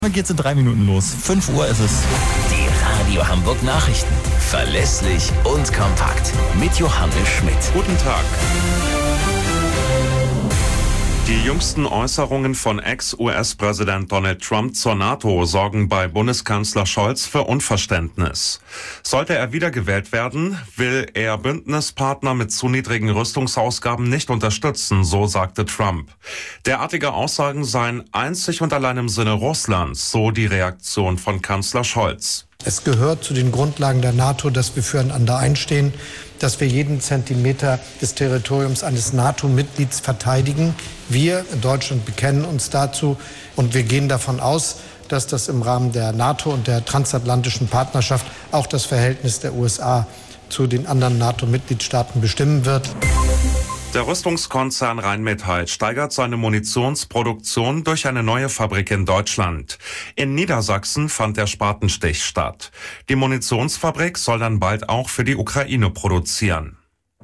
Dann geht's in 3 Minuten los. 5 Uhr ist es. Die Radio Hamburg Nachrichten. Verlässlich und kompakt. Mit Johannes Schmidt. Guten Tag. Die jüngsten Äußerungen von Ex-US-Präsident Donald Trump zur NATO sorgen bei Bundeskanzler Scholz für Unverständnis. Sollte er wiedergewählt werden, will er Bündnispartner mit zu niedrigen Rüstungsausgaben nicht unterstützen, so sagte Trump. Derartige Aussagen seien einzig und allein im Sinne Russlands, so die Reaktion von Kanzler Scholz. Es gehört zu den Grundlagen der NATO, dass wir füreinander einstehen, dass wir jeden Zentimeter des Territoriums eines NATO-Mitglieds verteidigen. Wir in Deutschland bekennen uns dazu und wir gehen davon aus, dass das im Rahmen der NATO und der transatlantischen Partnerschaft auch das Verhältnis der USA zu den anderen NATO-Mitgliedstaaten bestimmen wird. Der Rüstungskonzern Rheinmetall steigert seine Munitionsproduktion durch eine neue Fabrik in Deutschland. In Niedersachsen fand der Spatenstich statt. Die Munitionsfabrik soll dann bald auch für die Ukraine produzieren.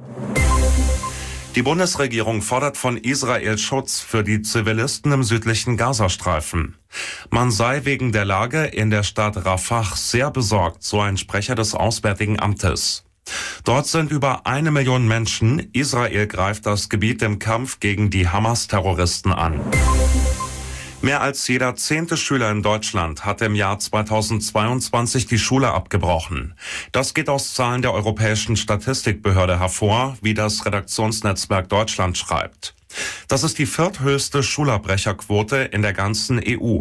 Die Bundesregierung fordert von Israel Schutz für die Zivilisten im südlichen Gazastreifen. Man sei wegen der Lage in der Stadt Rafah sehr besorgt, so ein Sprecher des Auswärtigen Amtes. Dort sind über 1 Million Menschen. Israel greift das Gebiet im Kampf gegen die Hamas-Terroristen an. Mehr als jeder 10. Schüler in Deutschland hat im Jahr 2022 die Schule abgebrochen. Das geht aus Zahlen der Europäischen Statistikbehörde hervor, wie das Redaktionsnetzwerk Deutschland schreibt. Das ist die vierthöchste Schulabbrecherquote in der ganzen EU.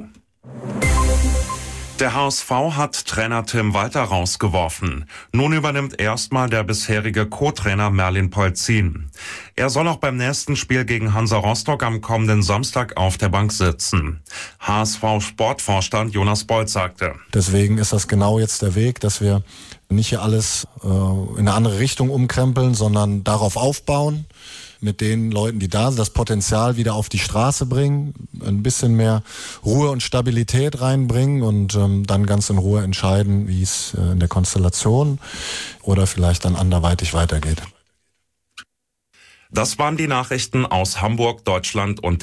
Der HSV hat Trainer Tim Walter rausgeworfen. Nun übernimmt erstmal der bisherige Co-Trainer Merlin Polzin. Er soll auch beim nächsten Spiel gegen Hansa Rostock am kommenden Samstag auf der Bank sitzen. HSV-Sportvorstand Jonas Bold sagte: Deswegen ist das genau jetzt der Weg, dass wir nicht hier alles in eine andere Richtung umkrempeln, sondern darauf aufbauen, mit den Leuten, die da sind, das Potenzial wieder auf die Straße bringen, ein bisschen mehr Ruhe und Stabilität reinbringen und dann ganz in Ruhe entscheiden, wie es in der Konstellation oder vielleicht dann anderweitig weitergeht. Das waren die Nachrichten aus Hamburg, Deutschland und